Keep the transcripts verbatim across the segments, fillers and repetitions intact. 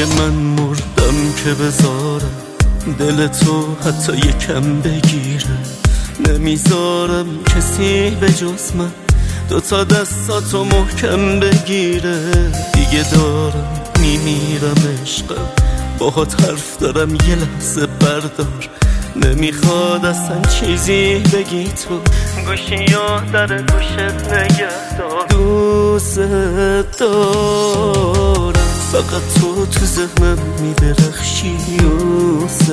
من مردم که بذارم دل تو حتی یکم بگیره. نمیذارم کسی به جز من دوتا دستاتو محکم بگیره. دیگه دارم میمیرم عشقم، باهات حرف دارم یه لحظه بردار. نمیخواد اصلا چیزی بگی تو، گوشی یا در گوشت نگه دار. دوست دارم فقط تو تو ذهنم میدرخشی. دوست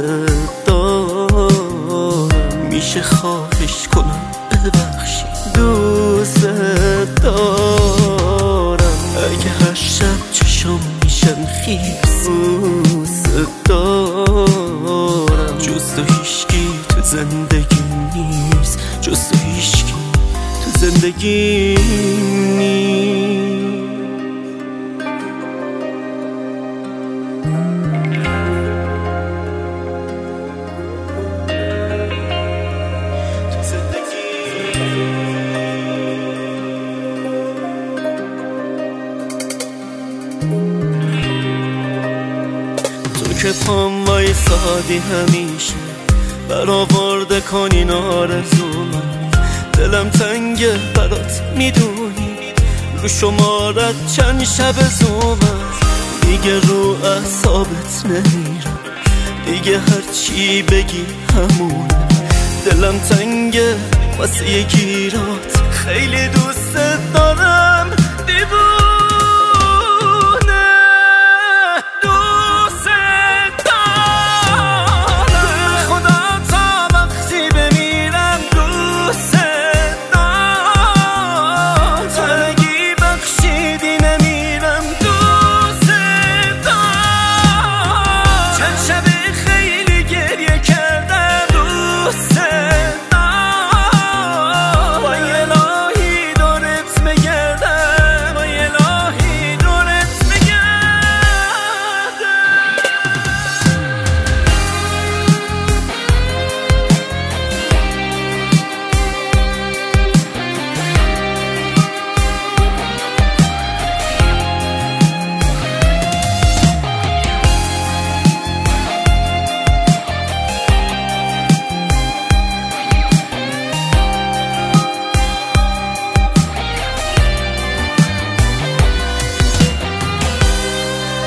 دارم میشه خواهش کنم ببخشی. دوست دارم اگه هر شب چشم میشن خیس. دوست دارم جز تو هیشکی تو زندگی نیست. جز تو هیشکی تو زندگی نیست. تو که پام وایسادی همیشه برآورده کنی آرزومم. دلم تنگه برات میدونی، رو شمارت چند شب زومم. دیگه رو اعصابت نمیرم، دیگه هرچی بگی همونه. دلم تنگه واسه یه گیرات، خیلی دوست دارم دیوونه. دوست دارم خدا تا وقتی بمیرم. دوست دارم تا نگی بخشیدی نمیرم. دوست دارم چند شب خیلی گریه کردم. دوست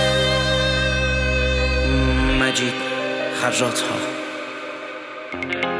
مجید خراط ها.